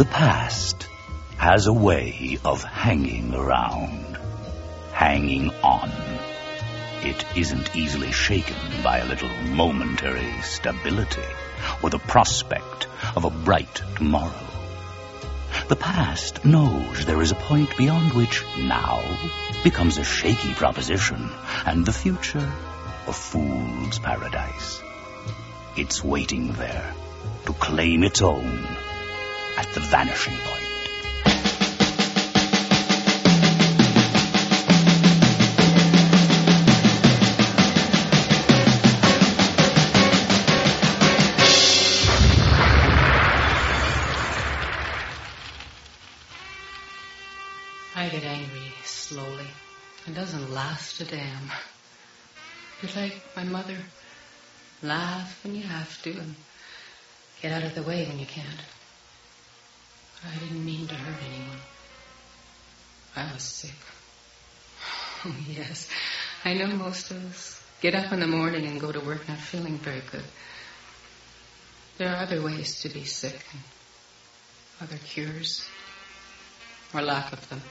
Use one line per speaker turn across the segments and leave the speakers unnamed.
The past has a way of hanging around, hanging on. It isn't easily shaken by a little momentary stability or the prospect of a bright tomorrow. The past knows there is a point beyond which now becomes a shaky proposition and the future a fool's paradise. It's waiting there to claim its own at the vanishing point.
I get angry slowly. It doesn't last a damn. You're like my mother. Laugh when you have to and get out of the way when you can't. I didn't mean to hurt anyone. I was sick. Oh, yes. I know most of us get up in the morning and go to work not feeling very good. There are other ways to be sick and other cures or lack of them.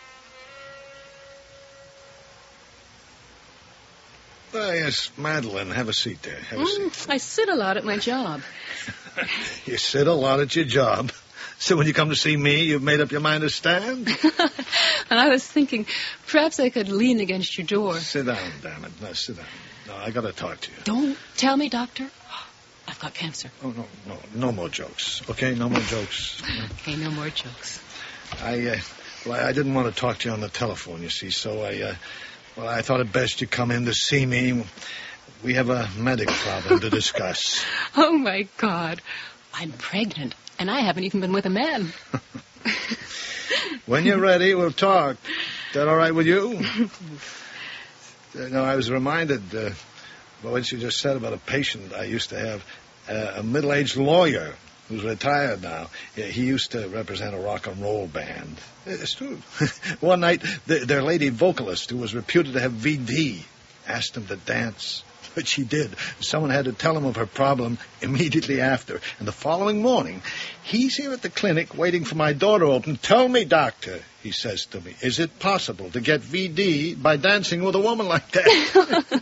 Yes, Madeline, have a seat there. Have a seat.
I sit a lot at my job.
You sit a lot at your job. So when you come to see me, you've made up your mind to stand?
And I was thinking, perhaps I could lean against your door.
Sit down, damn it. No, sit down. No, I got to talk to you.
Don't tell me, Doctor. I've got cancer.
Oh, no more jokes. Okay, no more jokes.
Okay, no more jokes.
I didn't want to talk to you on the telephone, you see, so I thought it best you come in to see me. We have a medical problem to discuss.
Oh, my God. I'm pregnant, and I haven't even been with a man.
When you're ready, we'll talk. Is that all right with you? No, I was reminded, what you just said about a patient I used to have, a middle-aged lawyer who's retired now. He used to represent a rock and roll band. It's true. One night, their lady vocalist, who was reputed to have VD, asked him to dance. But she did. Someone had to tell him of her problem immediately after. And the following morning, he's here at the clinic waiting for my door to open. Tell me, doctor, he says to me, is it possible to get VD by dancing with a woman like that?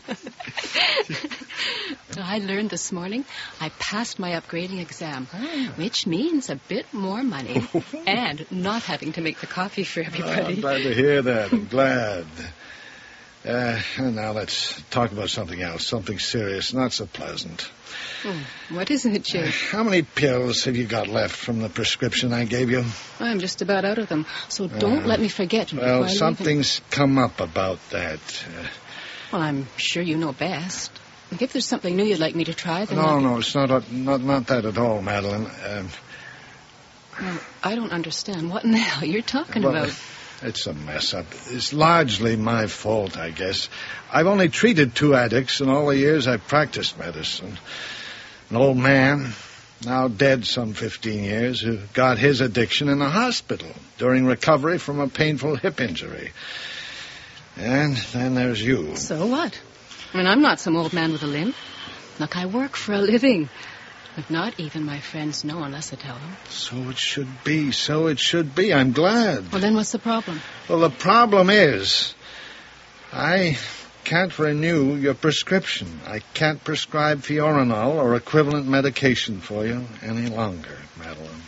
I learned this morning I passed my upgrading exam, which means a bit more money and not having to make the coffee for everybody.
I'm glad to hear that. I'm glad. Now let's talk about something else, something serious, not so pleasant.
What isn't it, Jake?
How many pills have you got left from the prescription I gave you?
I'm just about out of them, so don't let me forget.
Well, something's come up about that.
Well, I'm sure you know best. If there's something new you'd like me to try, then...
No, it's not that at all, Madeline.
Well, I don't understand. What in the hell you're talking about?
It's a mess up. It's largely my fault, I guess. I've only treated 2 addicts in all the years I've practiced medicine. An old man, now dead some 15 years, who got his addiction in a hospital during recovery from a painful hip injury. And then there's you.
So what? I mean, I'm not some old man with a limp. Look, I work for a living. But not even my friends know unless I tell them.
So it should be. I'm glad.
Well, then what's the problem?
Well, the problem is I can't renew your prescription. I can't prescribe Fiorinol or equivalent medication for you any longer, Madeline.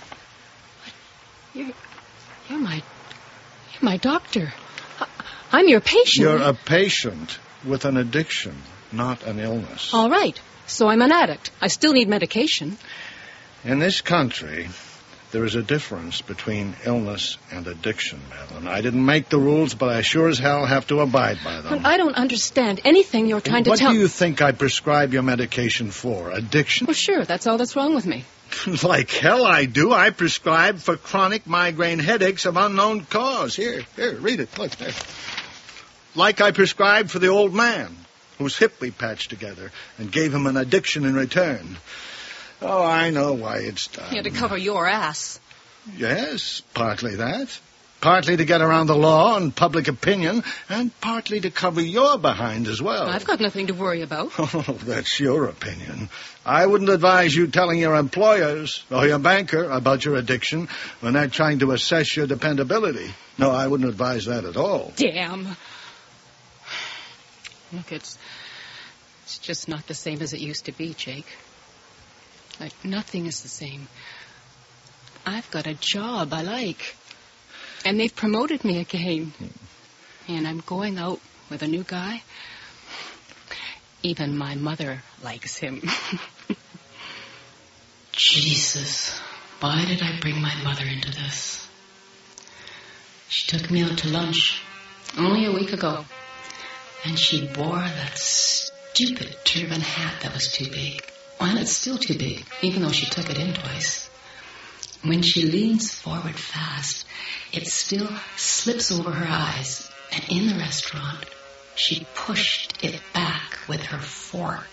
You're my doctor. I'm your patient.
You're a patient with an addiction, not an illness.
All right. So I'm an addict. I still need medication.
In this country, there is a difference between illness and addiction, Madeline. I didn't make the rules, but I sure as hell have to abide by them.
But I don't understand anything you're trying to tell...
What do you think I prescribe your medication for? Addiction?
Well, sure, that's all that's wrong with me.
Like hell I do. I prescribe for chronic migraine headaches of unknown cause. Here, read it. Look, there. Like I prescribed for the old man whose hip we patched together and gave him an addiction in return. Oh, I know why it's done.
You had to cover your ass.
Yes, partly that. Partly to get around the law and public opinion, and partly to cover your behind as well.
I've got nothing to worry about.
Oh, that's your opinion. I wouldn't advise you telling your employers or your banker about your addiction when they're trying to assess your dependability. No, I wouldn't advise that at all.
Damn. Look, it's just not the same as it used to be, Jake. Like, nothing is the same. I've got a job I like. And they've promoted me again. And I'm going out with a new guy. Even my mother likes him. Jesus, why did I bring my mother into this? She took me out to lunch only a week ago. And she wore that stupid turban hat that was too big. Well, it's still too big, even though she took it in twice. When she leans forward fast, it still slips over her eyes. And in the restaurant, she pushed it back with her fork.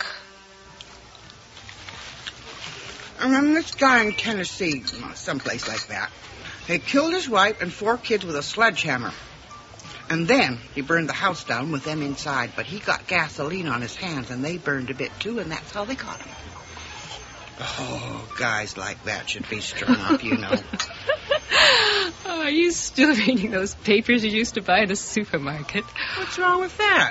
I remember this guy in Tennessee, someplace like that. He killed his wife and 4 kids with a sledgehammer. And then he burned the house down with them inside. But he got gasoline on his hands, and they burned a bit too, and that's how they caught him. Oh, guys like that should be strung up, you know.
Oh, are you still reading those papers you used to buy at the supermarket?
What's wrong with that?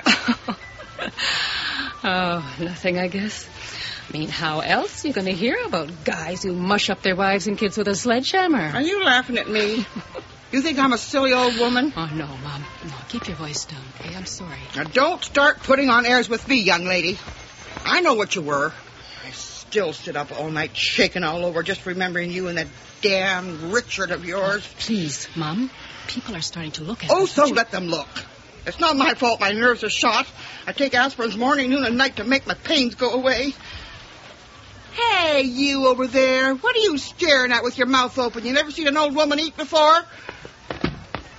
Oh, nothing, I guess. I mean, how else are you going to hear about guys who mush up their wives and kids with a sledgehammer?
Are you laughing at me? You think I'm a silly old woman?
Oh, no, Mom. No, keep your voice down, okay? I'm sorry.
Now, don't start putting on airs with me, young lady. I know what you were. I still sit up all night shaking all over just remembering you and that damn Richard of yours.
Oh, please, Mom. People are starting to look at
Oh,
us.
so let them look. It's not my fault my nerves are shot. I take aspirins morning, noon, and night to make my pains go away. Hey, you over there. What are you staring at with your mouth open? You never seen an old woman eat before? Oh,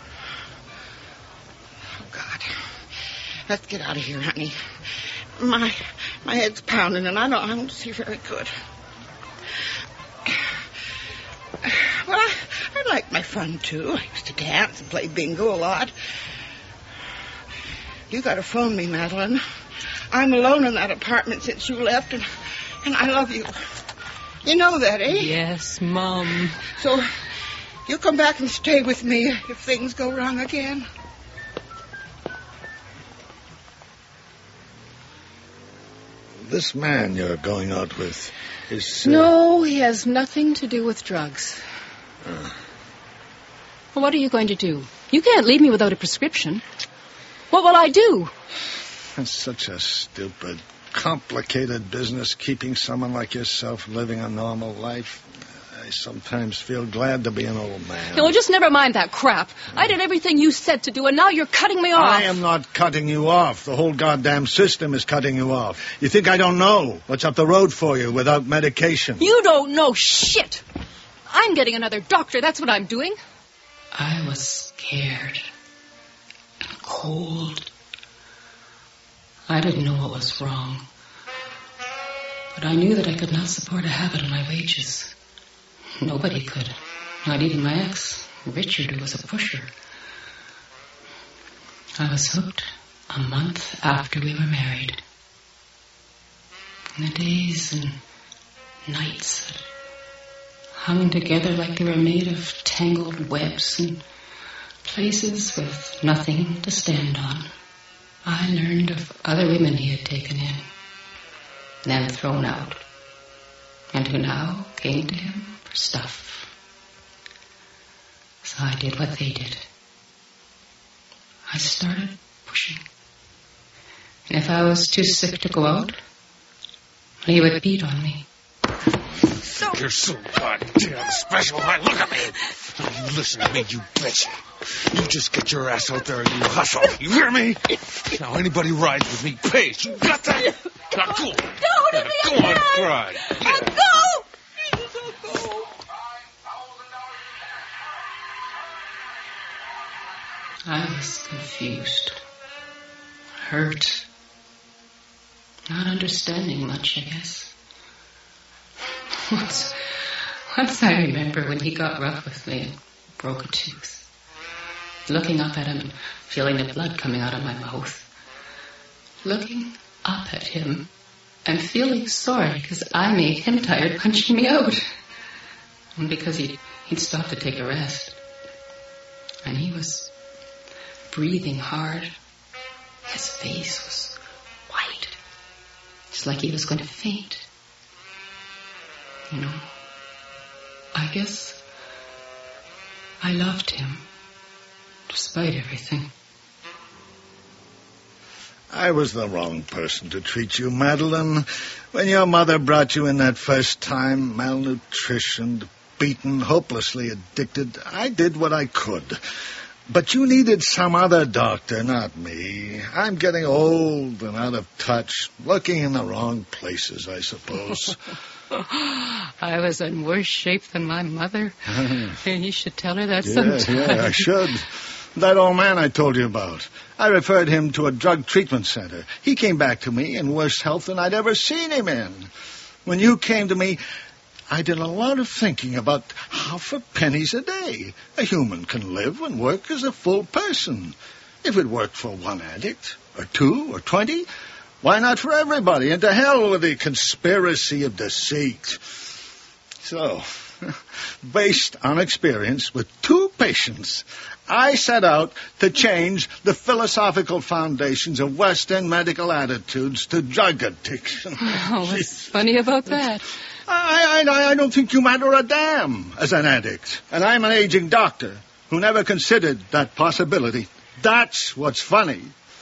God. Let's get out of here, honey. My head's pounding, and I don't see very good. Well, I like my fun, too. I used to dance and play bingo a lot. You got to phone me, Madeline. I'm alone in that apartment since you left, and I love you. You know that, eh?
Yes, Mom.
So, you come back and stay with me if things go wrong again.
This man you're going out with is...
No, he has nothing to do with drugs. Well, what are you going to do? You can't leave me without a prescription. What will I do?
It's such a stupid, complicated business, keeping someone like yourself living a normal life. I sometimes feel glad to be an old man.
Well, just never mind that crap. I did everything you said to do, and now you're cutting me off.
I am not cutting you off. The whole goddamn system is cutting you off. You think I don't know what's up the road for you without medication?
You don't know shit. I'm getting another doctor. That's what I'm doing. I was scared and cold. I didn't know what was wrong. But I knew that I could not support a habit on my wages. Nobody could. Not even my ex, Richard, who was a pusher. I was hooked a month after we were married. And the days and nights that hung together like they were made of tangled webs and places with nothing to stand on. I learned of other women he had taken in, then thrown out, and who now came to him for stuff. So I did what they did. I started pushing. And if I was too sick to go out, he would beat on me.
You're so goddamn special. Now look at me. Now you listen to me, you bitch. You just get your ass out there and you hustle. You hear me? Now anybody rides with me pays. You got that? Now go.
Don't let me
go on, cry.
I'll go. Jesus, I'll go. I was confused, hurt, not understanding much, I guess. Once I remember when he got rough with me and broke a tooth. looking up at him and feeling the blood coming out of my mouth. Looking up at him and feeling sorry because I made him tired punching me out. And because he'd stopped to take a rest. And he was breathing hard. His face was white. Just like he was going to faint. You know, I guess I loved him, despite everything.
I was the wrong person to treat you, Madeline. When your mother brought you in that first time, malnutritioned, beaten, hopelessly addicted, I did what I could. But you needed some other doctor, not me. I'm getting old and out of touch, looking in the wrong places, I suppose.
I was in worse shape than my mother. You should tell her that sometime.
Yeah, I should. That old man I told you about. I referred him to a drug treatment center. He came back to me in worse health than I'd ever seen him in. When you came to me, I did a lot of thinking about how for pennies a day a human can live and work as a full person. If it worked for one addict, or 2, or 20, why not for everybody? And to hell with the conspiracy of deceit. So, based on experience with 2 patients, I set out to change the philosophical foundations of West End medical attitudes to drug addiction.
Oh, what's funny about that?
I don't think you matter a damn as an addict. And I'm an aging doctor who never considered that possibility. That's what's funny.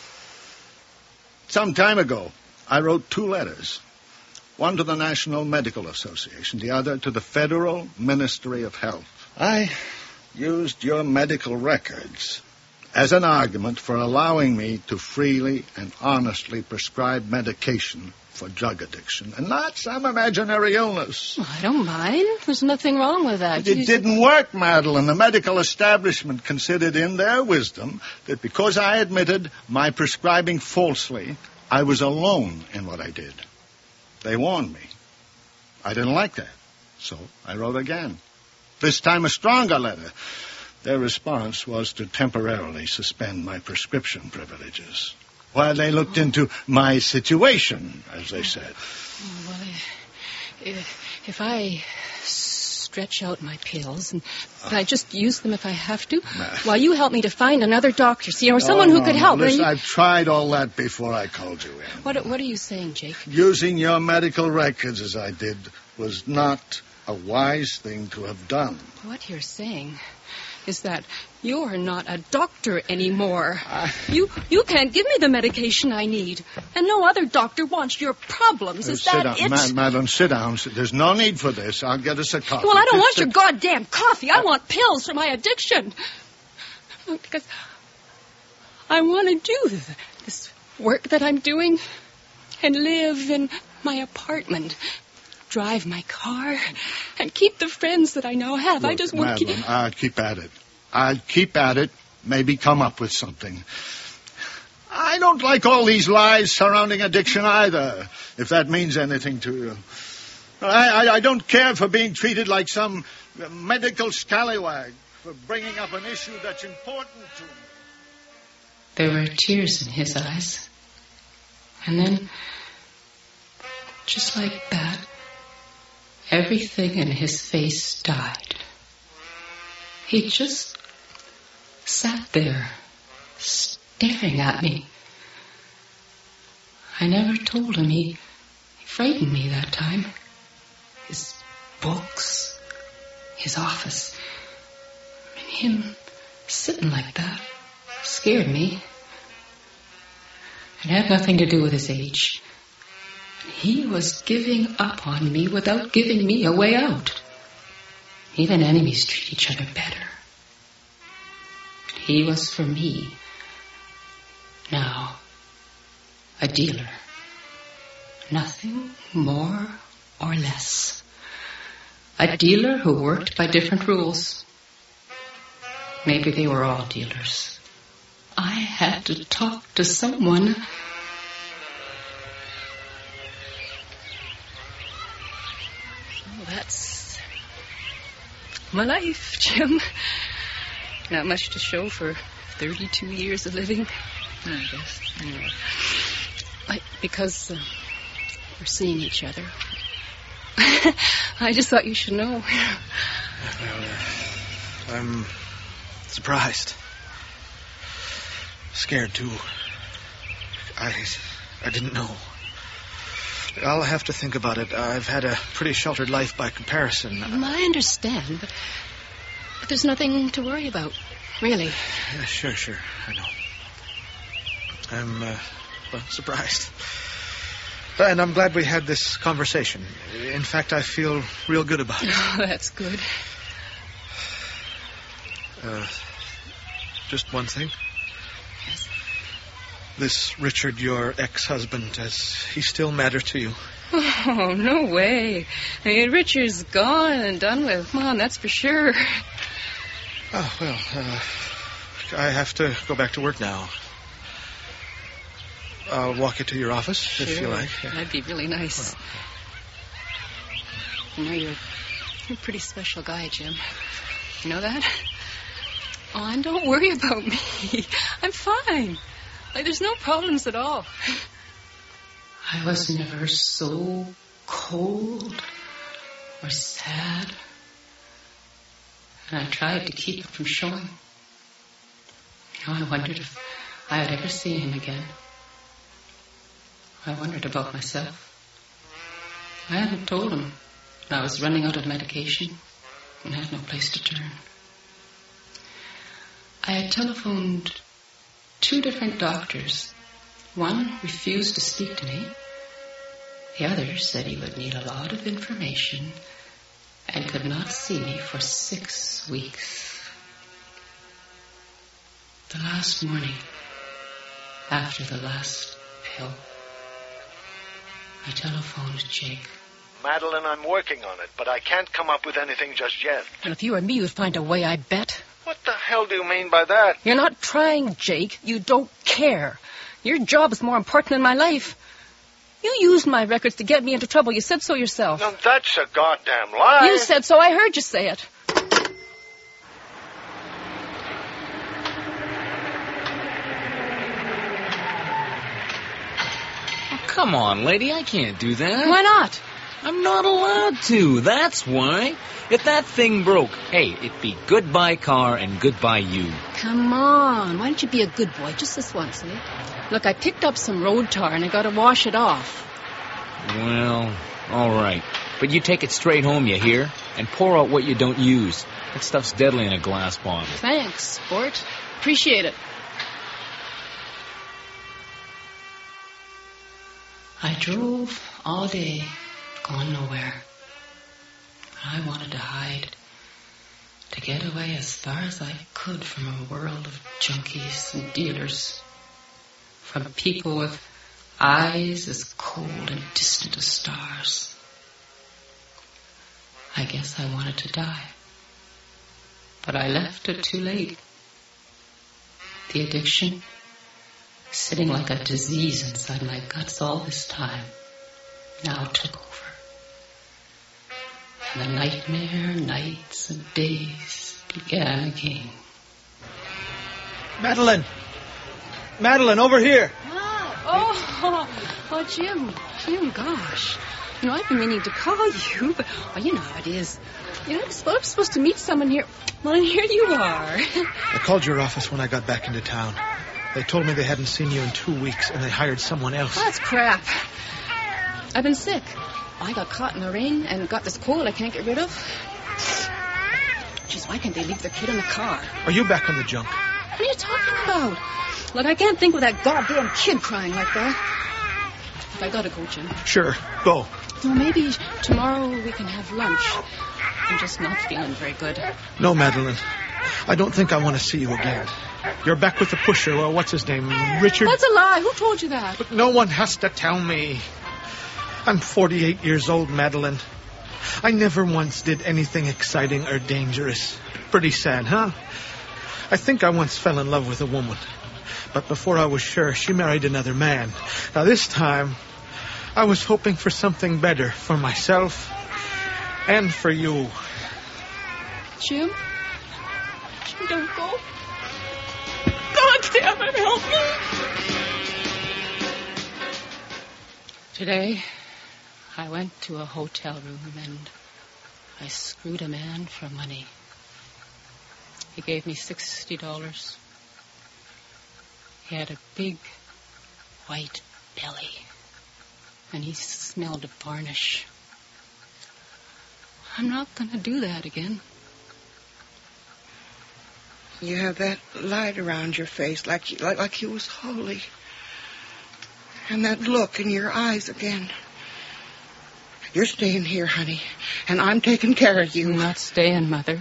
Some time ago, I wrote 2 letters. One to the National Medical Association, the other to the Federal Ministry of Health. I used your medical records as an argument for allowing me to freely and honestly prescribe medication for drug addiction, and not some imaginary illness.
Well, I don't mind. There's nothing wrong with that.
It didn't work, Madeline. The medical establishment considered in their wisdom that because I admitted my prescribing falsely, I was alone in what I did. They warned me. I didn't like that, so I wrote again. This time a stronger letter. Their response was to temporarily suspend my prescription privileges while they looked into my situation, as they said.
Well, if I stretch out my pills and I just use them if I have to, while you help me to find another doctor, see, or someone who could help.
Listen, I've tried all that before I called you in.
What are you saying, Jake?
Using your medical records as I did was not a wise thing to have done.
What you're saying is that you're not a doctor anymore. You can't give me the medication I need. And no other doctor wants your problems. Is that it?
Madeline, sit down. There's no need for this. I'll get us a coffee.
Well, I don't want your goddamn coffee. I want pills for my addiction. Because I want to do this work that I'm doing and live in my apartment. Drive my car and keep the friends that I now have.
Look,
I just want to
keep... I'd keep at it. I'd keep at it, maybe come up with something. I don't like all these lies surrounding addiction either, if that means anything to you. I don't care for being treated like some medical scallywag for bringing up an issue that's important to me.
There were tears in his eyes. And then, just like that, everything in his face died. He just sat there, staring at me. I never told him. He frightened me that time. His books, his office, and him sitting like that scared me. It had nothing to do with his age. He was giving up on me without giving me a way out. Even enemies treat each other better. He was for me. Now, a dealer. Nothing more or less. A dealer who worked by different rules. Maybe they were all dealers. I had to talk to someone. That's my life, Jim. Not much to show for 32 years of living, I guess. Anyway, because we're seeing each other. I just thought you should know.
Well, I'm surprised. Scared, too. I didn't know. I'll have to think about it. I've had a pretty sheltered life by comparison.
I understand, but there's nothing to worry about, really.
Yeah, sure. I know. I'm, surprised. And I'm glad we had this conversation. In fact, I feel real good about it.
Oh, that's good.
Just one thing.
Yes?
This Richard, your ex-husband, does he still matter to you?
Oh, no way. I mean, Richard's gone and done with. Come on, that's for sure.
Oh, well, I have to go back to work now. I'll walk you to your office, if you like.
That'd be really nice. You know, you're a pretty special guy, Jim. You know that? Oh, and don't worry about me. I'm fine. There's no problems at all. I was never so cold or sad. And I tried to keep it from showing. You know, I wondered if I would ever see him again. I wondered about myself. I hadn't told him I was running out of medication and had no place to turn. I had telephoned 2 different doctors. One refused to speak to me. The other said he would need a lot of information and could not see me for 6 weeks. The last morning, after the last pill, I telephoned Jake.
Madeline, I'm working on it, but I can't come up with anything just yet.
And if you were me, you'd find a way, I bet.
What the hell do you mean by that?
You're not trying, Jake. You don't care. Your job is more important than my life. You used my records to get me into trouble. You said so yourself.
No, that's a goddamn lie.
You said so. I heard you say it.
Oh, come on, lady. I can't do that.
Why not?
I'm not allowed to. That's why. If that thing broke, hey, it'd be goodbye car and goodbye you.
Come on. Why don't you be a good boy just this once, eh? Look, I picked up some road tar and I got to wash it off.
Well, all right. But you take it straight home, you hear? And pour out what you don't use. That stuff's deadly in a glass bottle.
Thanks, sport. Appreciate it. I drove all day, going nowhere. I wanted to hide, to get away as far as I could from a world of junkies and dealers, from people with eyes as cold and distant as stars. I guess I wanted to die, but I left it too late. The addiction, sitting like a disease inside my guts all this time, now took over. And the nightmare nights and days began again.
Madeline! Madeline, over here!
Oh, Jim, gosh. You know, I've been meaning to call you, but, you know how it is. You know, I'm supposed to meet someone here. Well, and here you are.
I called your office when I got back into town. They told me they hadn't seen you in 2 weeks, and they hired someone else.
Oh, that's crap. I've been sick. I got caught in the rain and got this cold I can't get rid of. Jeez, why can't they leave the kid in the car?
Are you back on the junk?
What are you talking about? Look, I can't think with that goddamn kid crying like that. If I gotta go, Jim.
Sure, go.
So maybe tomorrow we can have lunch. I'm just not feeling very good.
No, Madeline. I don't think I want to see you again. You're back with the pusher. Well, what's his name? Richard?
That's a lie. Who told you that?
But no one has to tell me. I'm 48 years old, Madeline. I never once did anything exciting or dangerous. Pretty sad, huh? I think I once fell in love with a woman. But before I was sure, she married another man. Now, this time, I was hoping for something better for myself and for you.
Jim? Jim, don't go. damn it, help me. Today, I went to a hotel room and I screwed a man for money. He gave me $60. He had a big white belly, and he smelled of varnish. I'm not going to do that again.
You have that light around your face like you was holy. And that look in your eyes again. You're staying here, honey, and I'm taking care of you.
I'm not staying, Mother.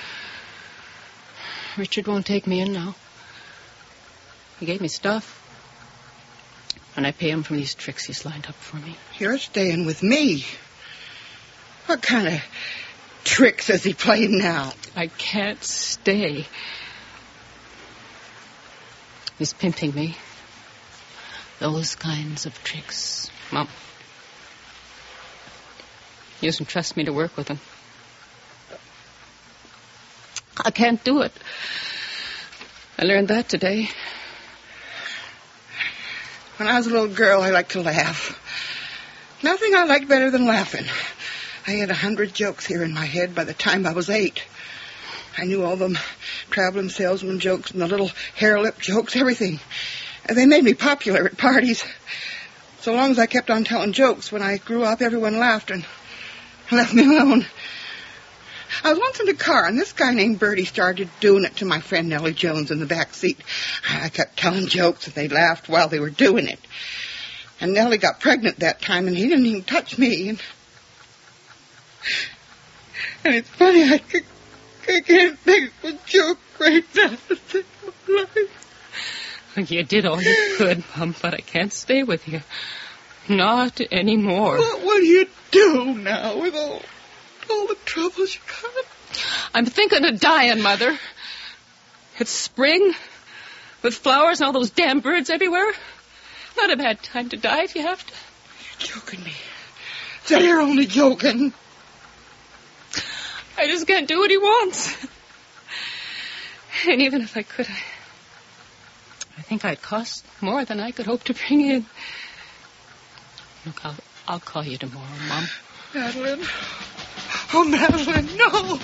Richard won't take me in now. He gave me stuff, and I pay him for these tricks he's lined up for me.
You're staying with me. What kind of tricks is he playing now?
I can't stay. He's pimping me. Those kinds of tricks. Mom. He doesn't trust me to work with him. I can't do it. I learned that today.
When I was a little girl, I liked to laugh. Nothing I liked better than laughing. I had 100 jokes here in my head by the time I was 8. I knew all them traveling salesman jokes and the little hair lip jokes, everything. And they made me popular at parties. So long as I kept on telling jokes, when I grew up, everyone laughed and left me alone. I was once in the car, and this guy named Bertie started doing it to my friend Nellie Jones in the back seat. I kept telling jokes, and they laughed while they were doing it. And Nellie got pregnant that time, and he didn't even touch me. And it's funny, I can't think of a joke right now to save my life.
You did all you could, Mom, but I can't stay with you. Not anymore.
What do you do now with all the troubles you got?
I'm thinking of dying, Mother. It's spring, with flowers and all those damn birds everywhere. Not a bad time to die if you have to.
You're joking me. Say you're only joking.
I just can't do what he wants. And even if I could, I think I'd cost more than I could hope to bring in. Look, I'll call you tomorrow, Mom.
Madeline. Oh, Madeline, no.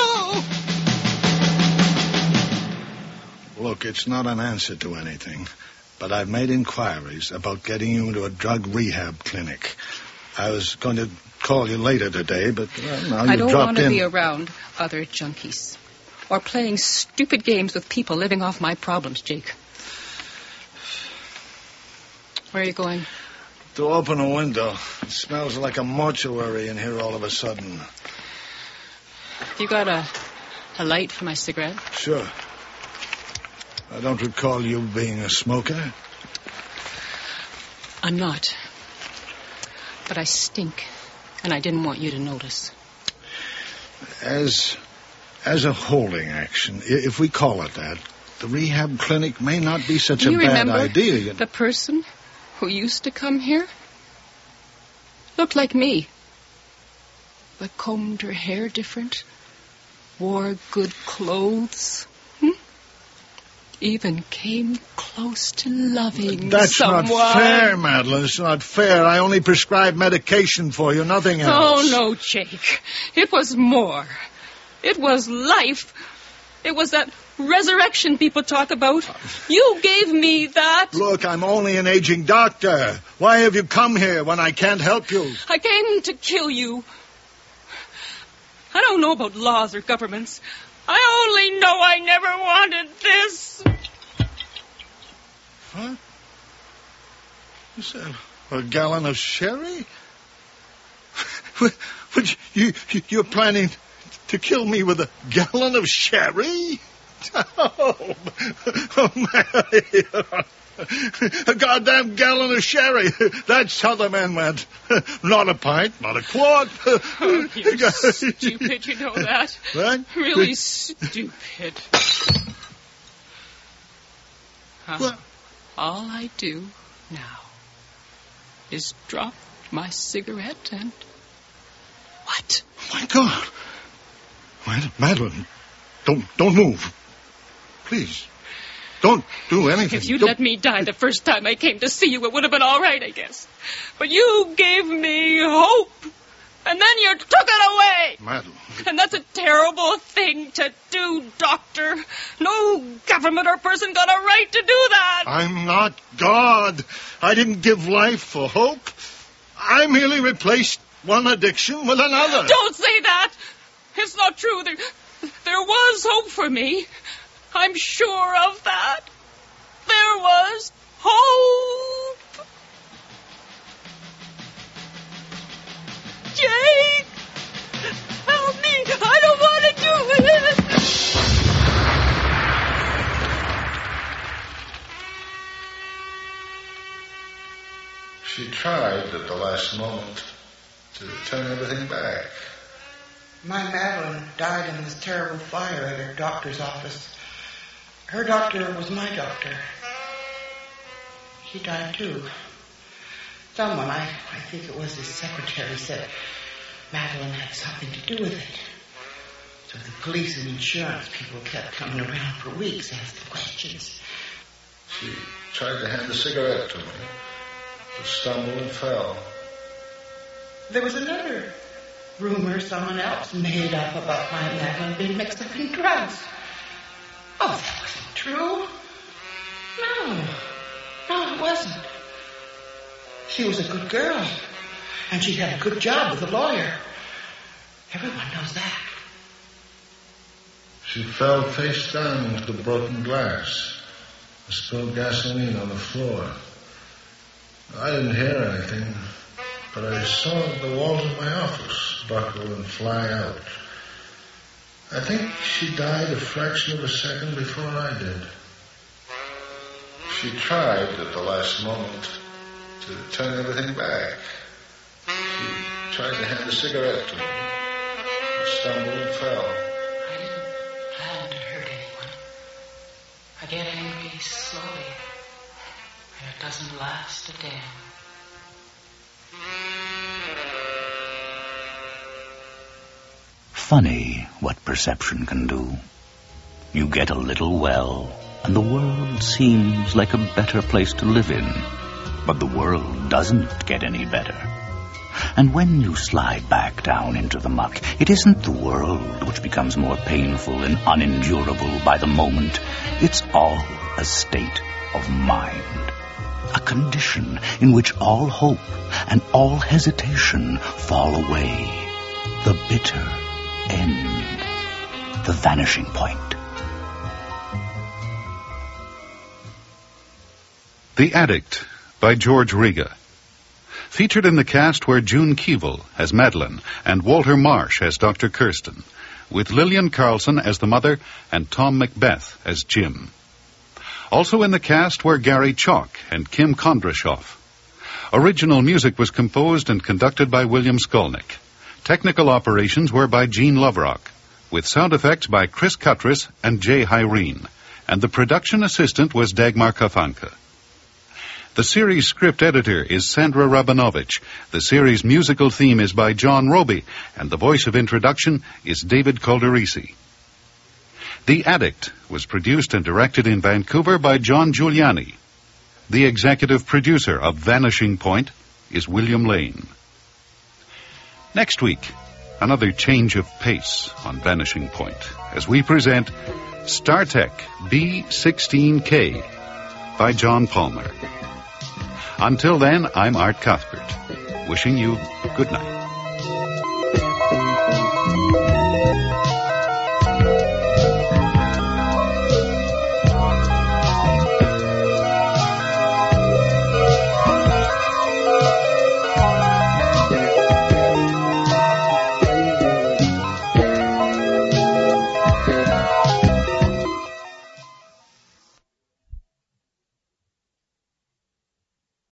Look, it's not an answer to anything, but I've made inquiries about getting you into a drug rehab clinic. I was going to call you later today, but now
I
you
don't
dropped
want to
in.
be around other junkies or playing stupid games with people living off my problems, Jake. Where are you going?
To open a window. It smells like a mortuary in here all of a sudden.
You got a light for my cigarette?
Sure. I don't recall you being a smoker.
I'm not. But I stink, and I didn't want you to notice.
As a holding action, if we call it that, the rehab clinic may not be such a bad idea.
You remember the person who used to come here? Looked like me. But combed her hair different. Wore good clothes. Even came close to loving
That's
someone.
not fair, Madeline. It's not fair. I only prescribed medication for you, nothing else.
Oh, no, Jake. It was more. It was life. It was that resurrection people talk about. You gave me that.
Look, I'm only an aging doctor. Why have you come here when I can't help you?
I came to kill you. I don't know about laws or governments. I only know I never wanted this.
What? You said a gallon of sherry? You're planning to kill me with a gallon of sherry? Oh, man. A goddamn gallon of sherry. That's how the man went. Not a pint, not a quart.
Oh, you're stupid, you know that.
What?
Really stupid.
What?
All I do now is drop my cigarette and... What?
Oh, my God. Madeline, don't move. Please. Don't do anything.
If you'd let me die the first time I came to see you, it would have been all right, I guess. But you gave me hope, and then you took it away.
Madeline.
And that's a terrible thing to do, Doctor. No government or person got a right to do that.
I'm not God. I didn't give life for hope. I merely replaced one addiction with another.
Don't say that. It's not true. There was hope for me. I'm sure of that. There was hope. Jake, help me. I don't want to do it.
She tried at the last moment to turn everything back.
My Madeline died in this terrible fire at her doctor's office. Her doctor was my doctor. She died too. Someone, I think it was his secretary, said Madeline had something to do with it. So the police and insurance people kept coming around for weeks asking questions.
She tried to hand a cigarette to me, but stumbled and fell.
There was another rumor someone else made up about my Madeline being mixed up in drugs. Oh, that wasn't true. No, it wasn't. She was a good girl, and she had a good job with a lawyer. Everyone knows that.
She fell face down into the broken glass and spilled gasoline on the floor. I didn't hear anything, but I saw the walls of my office buckle and fly out. I think she died a fraction of a second before I did. She tried at the last moment to turn everything back. She tried to hand a cigarette to me, but stumbled and fell.
I didn't plan to hurt anyone. I get angry slowly, and it doesn't last a damn.
Funny what perception can do. You get a little well, and the world seems like a better place to live in. But the world doesn't get any better. And when you slide back down into the muck, it isn't the world which becomes more painful and unendurable by the moment. It's all a state of mind. A condition in which all hope and all hesitation fall away. The bitter end. The vanishing point.
The Addict by George Riga. Featured in the cast were June Keevil as Madeline and Walter Marsh as Dr. Kirsten, with Lillian Carlson as the mother and Tom Macbeth as Jim. Also in the cast were Gary Chalk and Kim Kondrashoff. Original music was composed and conducted by William Skolnick. Technical operations were by Gene Loverock, with sound effects by Chris Cuttress and Jay Hyrene, and the production assistant was Dagmar Kafanka. The series script editor is Sandra Rabinovich. The series musical theme is by John Roby, and the voice of introduction is David Calderisi. The Addict was produced and directed in Vancouver by John Giuliani. The executive producer of Vanishing Point is William Lane. Next week, another change of pace on Vanishing Point as we present StarTech B-16K by John Palmer. Until then, I'm Art Cuthbert, wishing you good night.